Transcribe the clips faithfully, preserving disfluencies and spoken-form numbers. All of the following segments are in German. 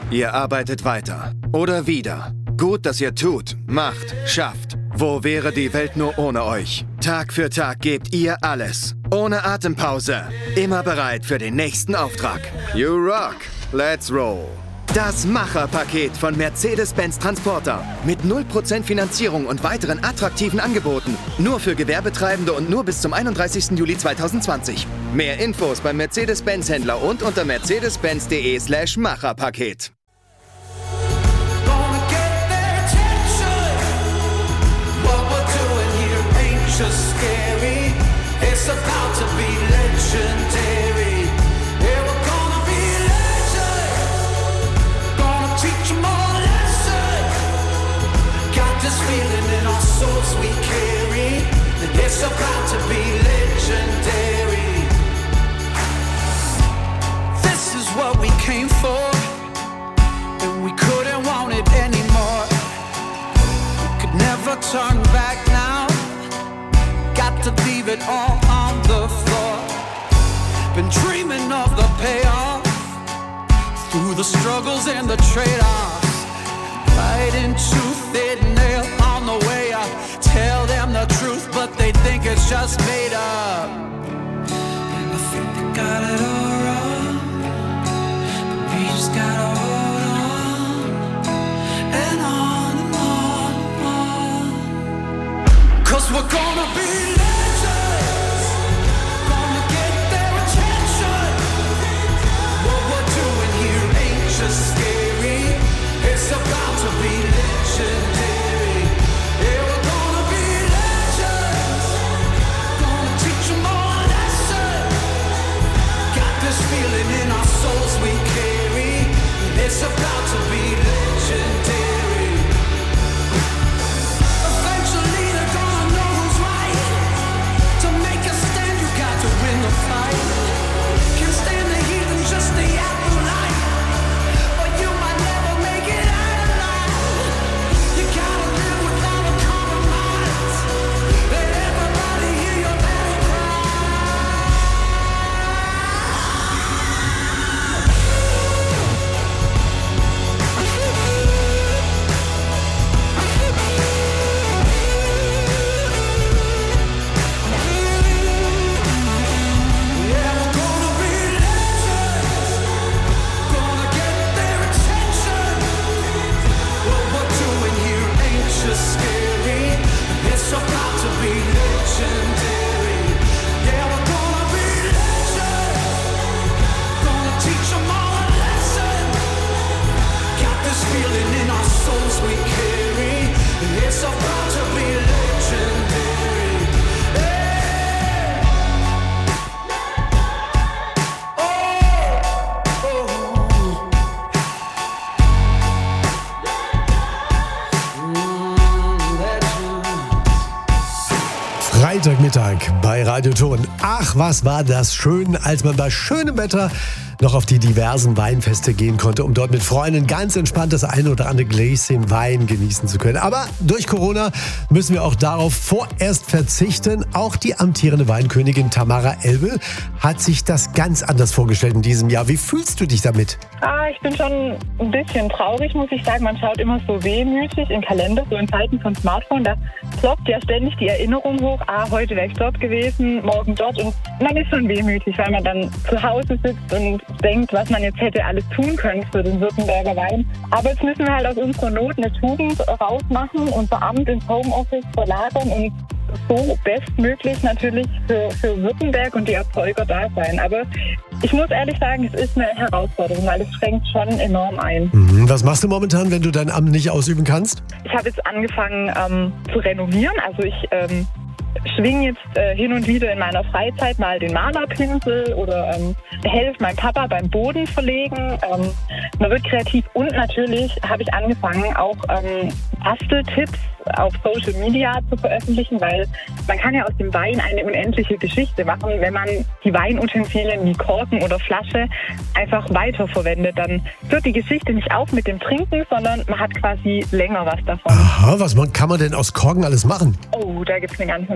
Ihr arbeitet weiter. Oder wieder. Gut, dass ihr tut, macht, schafft. Wo wäre die Welt nur ohne euch? Tag für Tag gebt ihr alles. Ohne Atempause. Immer bereit für den nächsten Auftrag. You rock. Let's roll. Das Macher-Paket von Mercedes-Benz Transporter. Mit null Prozent Finanzierung und weiteren attraktiven Angeboten. Nur für Gewerbetreibende und nur bis zum einunddreißigsten Juli zweitausendzwanzig. Mehr Infos beim Mercedes-Benz-Händler und unter mercedes-benz.de slash Macher-Paket. Just scary, it's about to be legendary. Yeah, we're gonna be legends, gonna teach them all a lesson. Got this feeling in our souls we carry, that it's about to be legendary. This is what we came for, and we couldn't want it anymore. We could never turn back now. Got to leave it all on the floor. Been dreaming of the payoff, through the struggles and the trade-offs. Fighting tooth and nail on the way up. Tell them the truth, but they think it's just made up. And I think they got it all wrong, but we just gotta hold on, and on and on and on. Cause we're gonna be just scary, it's about to be legendary. Yeah, we're gonna be legends, gonna teach them all a lesson. Got this feeling in our souls we carry, it's about to be legendary. Eventually they're gonna know who's right. To make a stand you got to win the fight. Can't stand the heat and just the apple light. Freitagmittag bei Radio Toren. Ach, was war das schön, als man bei schönem Wetter noch auf die diversen Weinfeste gehen konnte, um dort mit Freunden ganz entspannt das eine oder andere Gläschen Wein genießen zu können. Aber durch Corona müssen wir auch darauf vorerst verzichten. Auch die amtierende Weinkönigin Tamara Elbe hat sich das ganz anders vorgestellt in diesem Jahr. Wie fühlst du dich damit? Ah, ich bin schon ein bisschen traurig, muss ich sagen. Man schaut immer so wehmütig in Kalender, so in Zeiten von Smartphone. Da ploppt ja ständig die Erinnerung hoch. Ah, heute wäre ich dort gewesen, morgen dort. Und man ist schon wehmütig, weil man dann zu Hause sitzt und denkt, was man jetzt hätte alles tun können für den Württemberger Wein. Aber jetzt müssen wir halt aus unserer Not eine Tugend rausmachen, unser Amt ins Homeoffice verlagern und so bestmöglich natürlich für, für Württemberg und die Erzeuger da sein. Aber ich muss ehrlich sagen, es ist eine Herausforderung, weil es schränkt schon enorm ein. Mhm. Was machst du momentan, wenn du dein Amt nicht ausüben kannst? Ich habe jetzt angefangen ähm, zu renovieren. Also ich ähm, schwinge jetzt äh, hin und wieder in meiner Freizeit mal den Malerpinsel oder ähm, helfe meinem Papa beim Boden verlegen. Ähm, man wird kreativ und natürlich habe ich angefangen, auch ähm, Basteltipps auf Social Media zu veröffentlichen, weil man kann ja aus dem Wein eine unendliche Geschichte machen. Wenn man die Weinutensilien wie Korken oder Flasche einfach weiterverwendet, dann hört die Geschichte nicht auf mit dem Trinken, sondern man hat quasi länger was davon. Aha, was kann man denn aus Korken alles machen? Oh, da gibt es eine ganze Menge.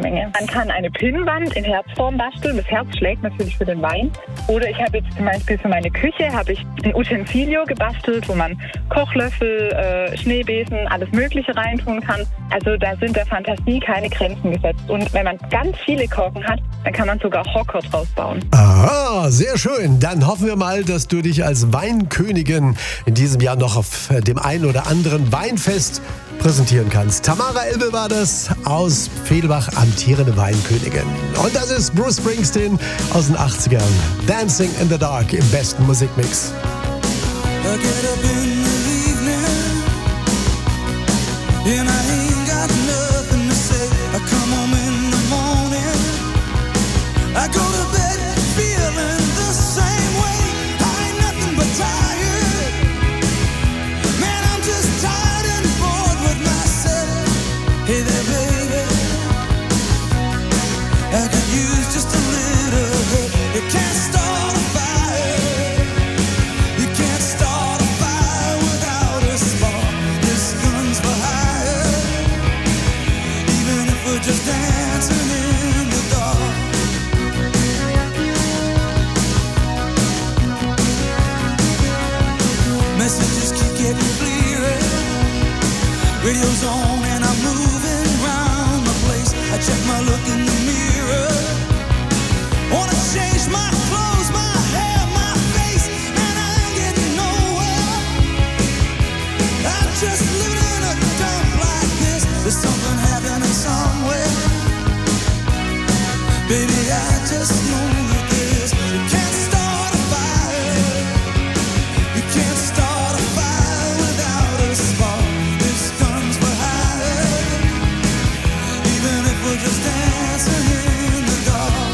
Menge. Man kann eine Pinnwand in Herzform basteln. Das Herz schlägt natürlich für den Wein. Oder ich habe jetzt zum Beispiel für meine Küche habe ich ein Utensilio gebastelt, wo man Kochlöffel, äh, Schneebesen, alles Mögliche reintun kann. Also da sind der Fantasie keine Grenzen gesetzt. Und wenn man ganz viele Korken hat, dann kann man sogar Hocker draus bauen. Aha, sehr schön. Dann hoffen wir mal, dass du dich als Weinkönigin in diesem Jahr noch auf dem einen oder anderen Weinfest präsentieren kannst. Tamara Elbe war das aus Fehlbach, amtierende Weinkönigin. Und das ist Bruce Springsteen aus den achtzigern. Dancing in the Dark im besten Musikmix. I get up in the evening and I ain't got nothing to say. I come home in the morning, I go to bed feeling the same way. I ain't nothing but tired, man, I'm just tired and bored with myself. Hey there baby, I could use just a little help. You can't start a fire, you can't start a fire without a spark. This gun's for hire, even if we're just dancing in the dark. Messages keep getting clearer, radio's on and I'm moving around the place. I check my look in the mirror, wanna change my clothes, my hair, my face, and I ain't getting nowhere. I'm just living in a dump like this. There's something happening somewhere. Baby, I just know that this. You can't start a fire, you can't start a fire without a spark. This gun's for hire, even if we're just dancing in the dark.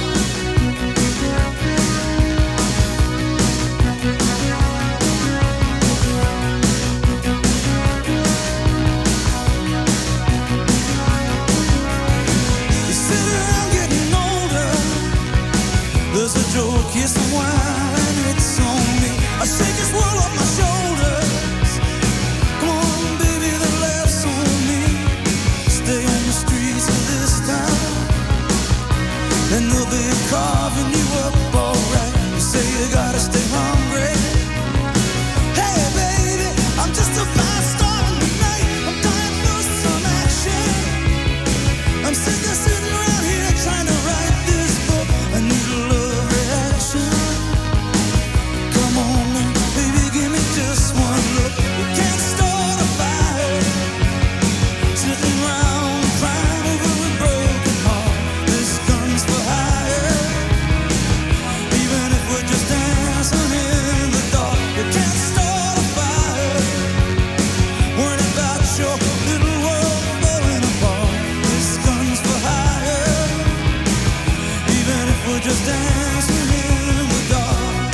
You sit around getting older, there's a joke, here's some wine, it's on me. I shake this world off my shoulders. Come on, baby, the laughs on me. Stay on the streets of this town, and they'll be carving you up alright. You say you gotta stay hungry. Hey, baby, I'm just about starting the night. I'm dying for some action. I'm sick of sitting around here trying to write this book. I need a love reaction. Come on now, baby, give me just one look. You can't start a fire, sitting around crying over a broken heart. This gun's for hire, even if we're just dancing in the dark. You can't start a fire, worrying about your little world falling apart. This gun's for hire, even if we're just dancing in the dark.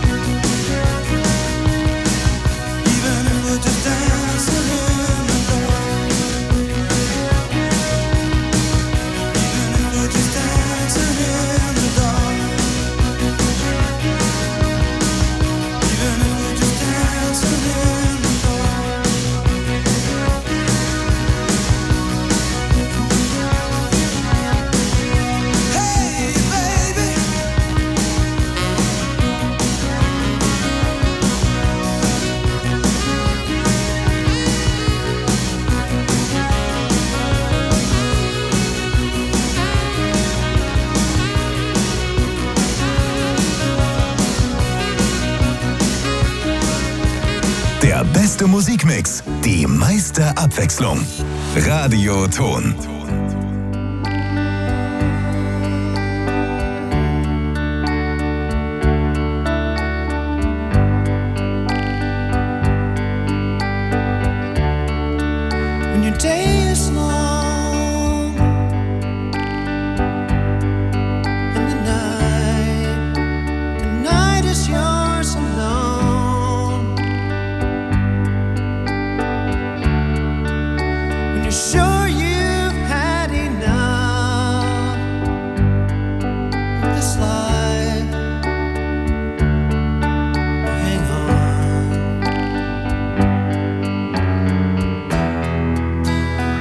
Even if we're just dancing in the dark. Even if we're just dancing in the dark. Even if we're just dancing in the dark. Hey, baby. Der beste Musikmix, die meiste Abwechslung. Radioton. When your day is long and the night, the night is yours alone. When you're sure you've had enough of this life, hang on.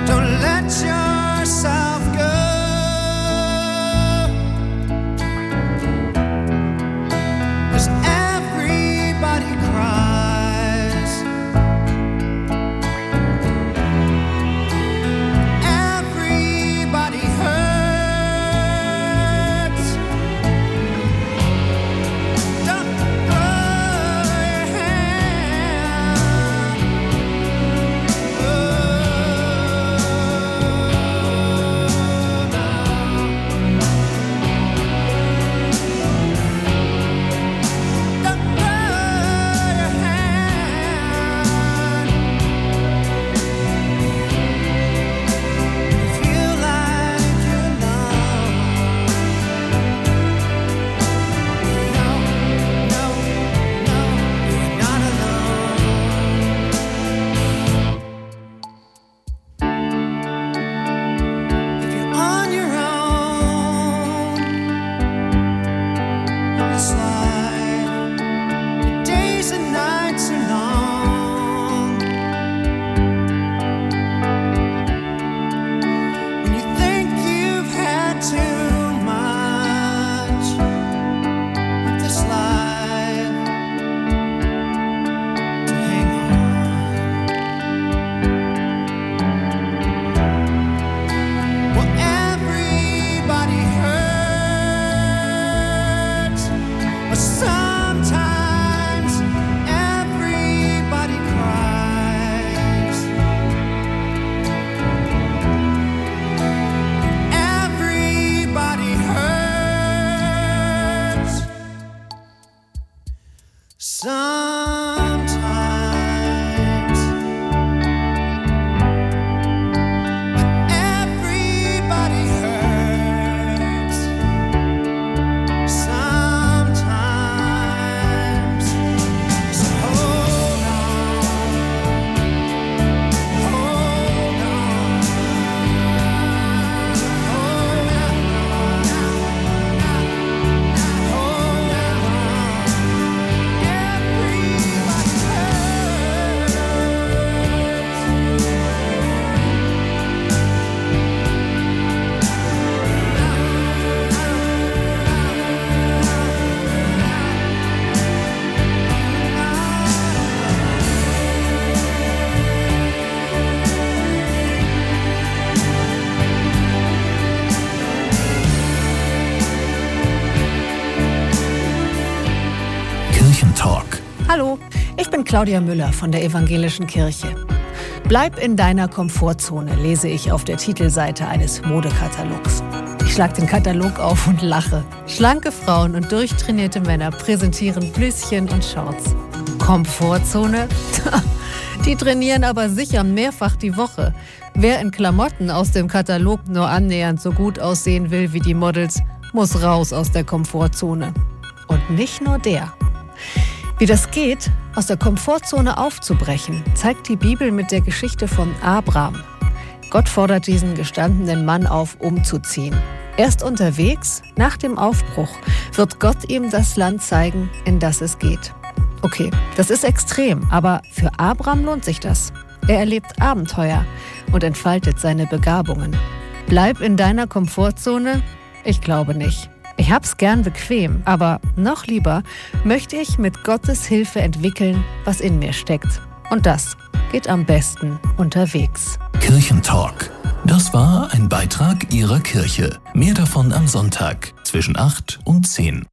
bin Claudia Müller von der Evangelischen Kirche. Bleib in deiner Komfortzone, lese ich auf der Titelseite eines Modekatalogs. Ich schlag den Katalog auf und lache. Schlanke Frauen und durchtrainierte Männer präsentieren Blüschen und Shorts. Komfortzone? Die trainieren aber sicher mehrfach die Woche. Wer in Klamotten aus dem Katalog nur annähernd so gut aussehen will wie die Models, muss raus aus der Komfortzone. Und nicht nur der. Wie das geht, aus der Komfortzone aufzubrechen, zeigt die Bibel mit der Geschichte von Abraham. Gott fordert diesen gestandenen Mann auf, umzuziehen. Erst unterwegs, nach dem Aufbruch, wird Gott ihm das Land zeigen, in das es geht. Okay, das ist extrem, aber für Abraham lohnt sich das. Er erlebt Abenteuer und entfaltet seine Begabungen. Bleib in deiner Komfortzone? Ich glaube nicht. Ich hab's gern bequem, aber noch lieber möchte ich mit Gottes Hilfe entwickeln, was in mir steckt. Und das geht am besten unterwegs. Kirchentalk. Das war ein Beitrag Ihrer Kirche. Mehr davon am Sonntag zwischen acht und zehn.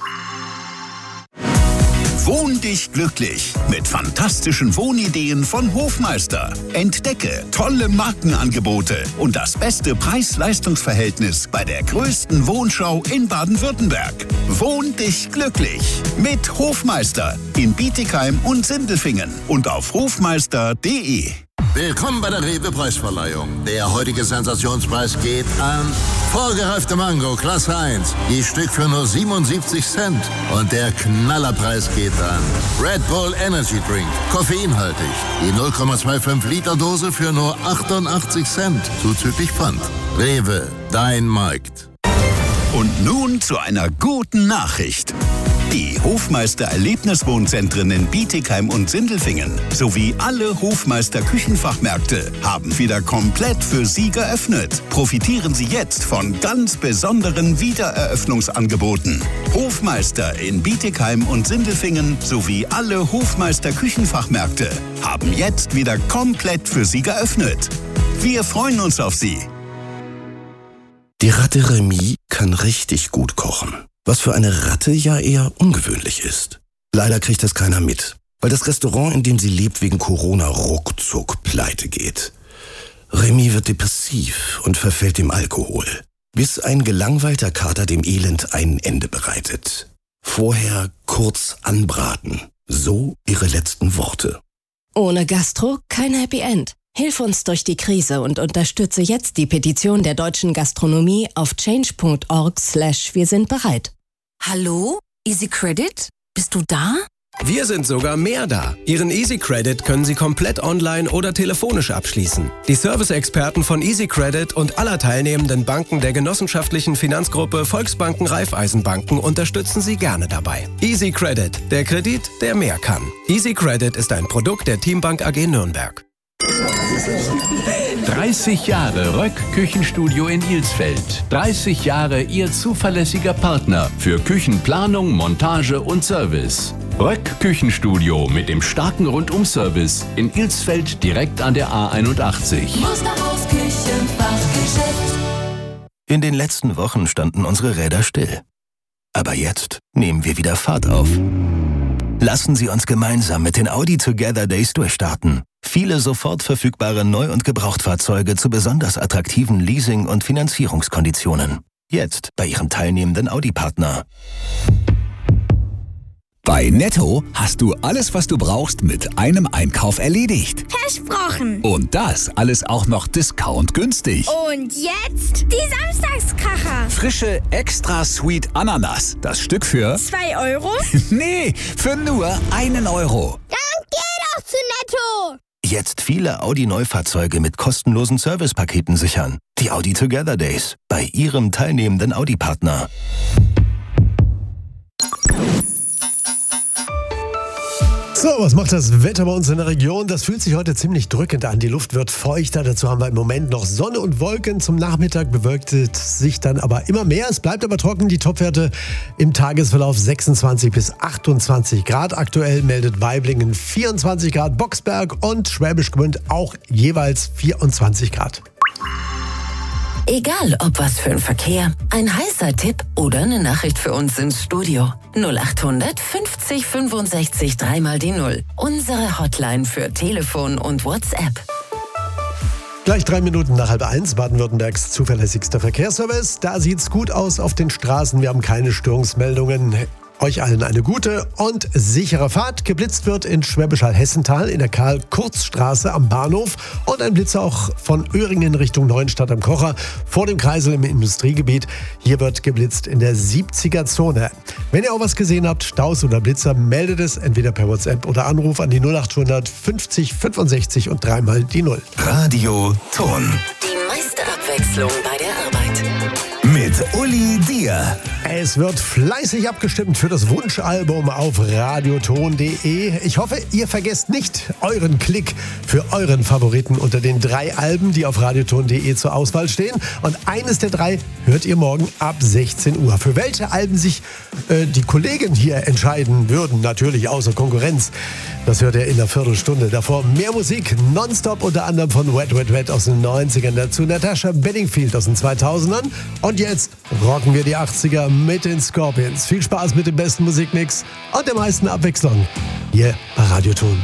Wohn dich glücklich mit fantastischen Wohnideen von Hofmeister. Entdecke tolle Markenangebote und das beste Preis-Leistungs-Verhältnis bei der größten Wohnschau in Baden-Württemberg. Wohn dich glücklich mit Hofmeister in Bietigheim und Sindelfingen und auf hofmeister punkt de. Willkommen bei der Rewe-Preisverleihung. Der heutige Sensationspreis geht an vorgereifte Mango, Klasse eins. Die Stück für nur siebenundsiebzig Cent. Und der Knallerpreis geht an Red Bull Energy Drink, koffeinhaltig. Die null Komma fünfundzwanzig Liter Dose für nur achtundachtzig Cent, zuzüglich Pfand. Rewe, dein Markt. Und nun zu einer guten Nachricht. Die Hofmeister-Erlebniswohnzentren in Bietigheim und Sindelfingen sowie alle Hofmeister-Küchenfachmärkte haben wieder komplett für Sie geöffnet. Profitieren Sie jetzt von ganz besonderen Wiedereröffnungsangeboten. Hofmeister in Bietigheim und Sindelfingen sowie alle Hofmeister-Küchenfachmärkte haben jetzt wieder komplett für Sie geöffnet. Wir freuen uns auf Sie. Die Ratte Remy kann richtig gut kochen. Was für eine Ratte ja eher ungewöhnlich ist. Leider kriegt das keiner mit, weil das Restaurant, in dem sie lebt, wegen Corona ruckzuck pleite geht. Remy wird depressiv und verfällt dem Alkohol, bis ein gelangweilter Kater dem Elend ein Ende bereitet. Vorher kurz anbraten, so ihre letzten Worte. Ohne Gastro kein Happy End. Hilf uns durch die Krise und unterstütze jetzt die Petition der deutschen Gastronomie auf change punkt org slash wir sind bereit. Hallo? Easy Credit? Bist du da? Wir sind sogar mehr da. Ihren Easy Credit können Sie komplett online oder telefonisch abschließen. Die Service-Experten von Easy Credit und aller teilnehmenden Banken der genossenschaftlichen Finanzgruppe Volksbanken Raiffeisenbanken unterstützen Sie gerne dabei. Easy Credit, der Kredit, der mehr kann. Easy Credit ist ein Produkt der Teambank A G Nürnberg. dreißig Jahre Röck Küchenstudio in Ilsfeld. dreißig Jahre Ihr zuverlässiger Partner für Küchenplanung, Montage und Service. Röck Küchenstudio mit dem starken Rundum-Service in Ilsfeld direkt an der A einundachtzig. Musterhaus Küchenfachgeschäft. In den letzten Wochen standen unsere Räder still. Aber jetzt nehmen wir wieder Fahrt auf. Lassen Sie uns gemeinsam mit den Audi Together Days durchstarten. Viele sofort verfügbare Neu- und Gebrauchtfahrzeuge zu besonders attraktiven Leasing- und Finanzierungskonditionen. Jetzt bei Ihrem teilnehmenden Audi-Partner. Bei Netto hast du alles, was du brauchst, mit einem Einkauf erledigt. Versprochen. Und das alles auch noch discountgünstig. Und jetzt die Samstagskracher. Frische Extra Sweet Ananas. Das Stück für... Zwei Euro? Nee, für nur einen Euro. Dann geh doch zu Netto. Jetzt viele Audi-Neufahrzeuge mit kostenlosen Servicepaketen sichern. Die Audi Together Days bei Ihrem teilnehmenden Audi-Partner. So, was macht das Wetter bei uns in der Region? Das fühlt sich heute ziemlich drückend an. Die Luft wird feuchter. Dazu haben wir im Moment noch Sonne und Wolken. Zum Nachmittag bewölkt es sich dann aber immer mehr. Es bleibt aber trocken. Die Topwerte im Tagesverlauf sechsundzwanzig bis achtundzwanzig Grad. Aktuell meldet Waiblingen vierundzwanzig Grad, Boxberg und Schwäbisch Gmünd auch jeweils vierundzwanzig Grad. Egal, ob was für ein Verkehr, ein heißer Tipp oder eine Nachricht für uns ins Studio. null achthundert fünfzig fünfundsechzig dreimal die Null. Unsere Hotline für Telefon und WhatsApp. Gleich drei Minuten nach halb eins, Baden-Württembergs zuverlässigster Verkehrsservice. Da sieht's gut aus auf den Straßen. Wir haben keine Störungsmeldungen. Euch allen eine gute und sichere Fahrt. Geblitzt wird in Schwäbisch Hall-Hessental in der Karl-Kurz-Straße am Bahnhof und ein Blitzer auch von Öhringen Richtung Neuenstadt am Kocher vor dem Kreisel im Industriegebiet. Hier wird geblitzt in der siebziger-Zone. Wenn ihr auch was gesehen habt, Staus oder Blitzer, meldet es entweder per WhatsApp oder Anruf an die null achthundert fünfzig fünfundsechzig und dreimal die Null. Radio Ton. Die meiste Abwechslung bei der Arbeit. Mit Uli Dier. Es wird fleißig abgestimmt für das Wunschalbum auf radioton punkt de. Ich hoffe, ihr vergesst nicht euren Klick für euren Favoriten unter den drei Alben, die auf radioton punkt de zur Auswahl stehen. Und eines der drei hört ihr morgen ab sechzehn Uhr. Für welche Alben sich äh, die Kollegen hier entscheiden würden, natürlich außer Konkurrenz, das hört ihr in einer Viertelstunde. Davor mehr Musik, nonstop, unter anderem von Wet Wet Wet aus den neunzigern, dazu Natasha Bedingfield aus den zweitausendern. Und jetzt rocken wir die achtziger mit den Scorpions. Viel Spaß mit dem besten Musikmix und der meisten Abwechslung hier bei Radioton.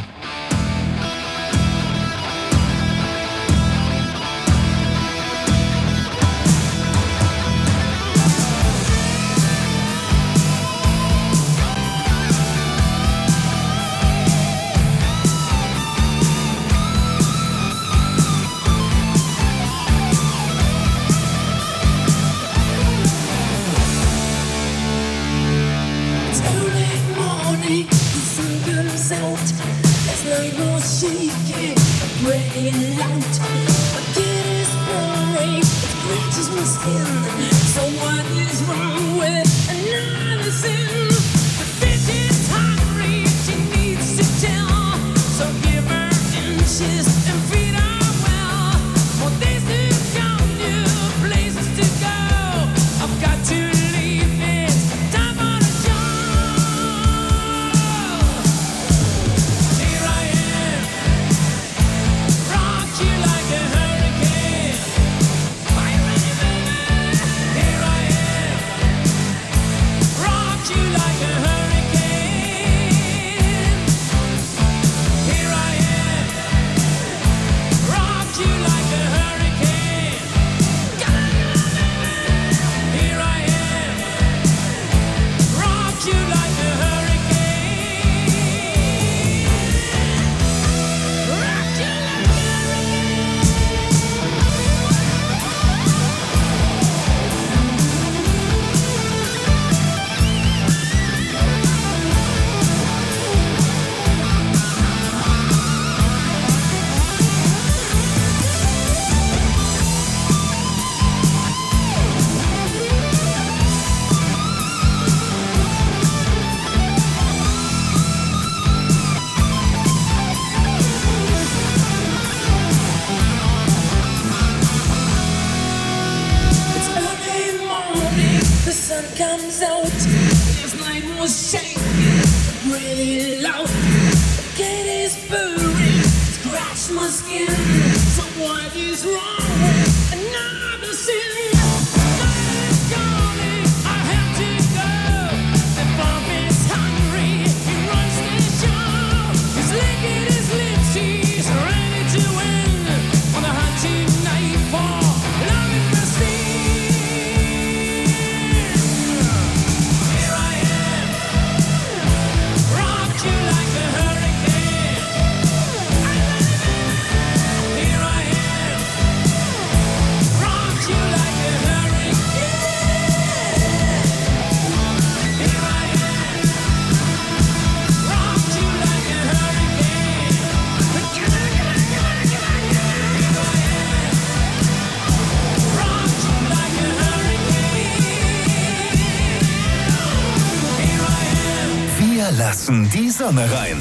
Lassen die Sonne rein.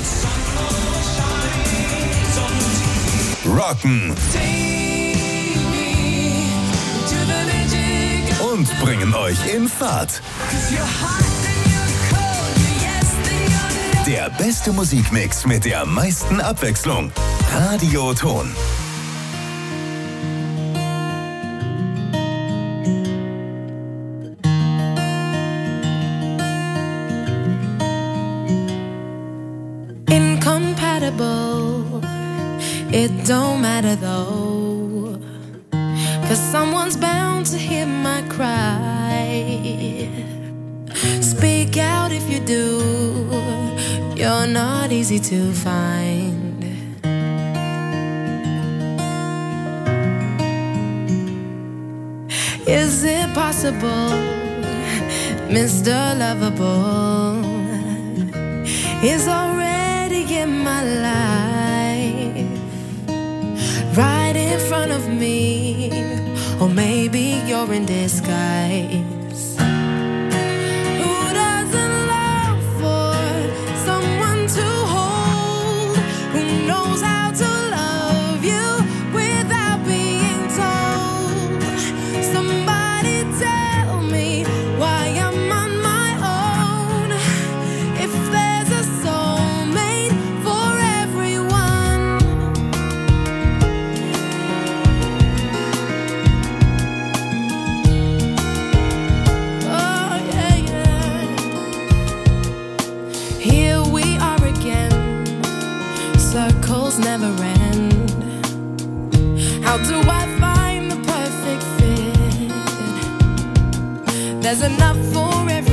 Rocken. Und bringen euch in Fahrt. Der beste Musikmix mit der meisten Abwechslung. Radioton. It don't matter though, 'cause someone's bound to hear my cry. Speak out if you do, you're not easy to find. Is it possible, Mister Lovable is already in my life, right in front of me, or maybe you're in disguise. Who doesn't long for someone to hold, who knows how to love you without being told? Somebody tell me why I'm on my own, if there's a soulmate for everyone. Oh yeah, yeah. Here we are again, circles never end. How do I find the perfect fit? There's enough for everyone.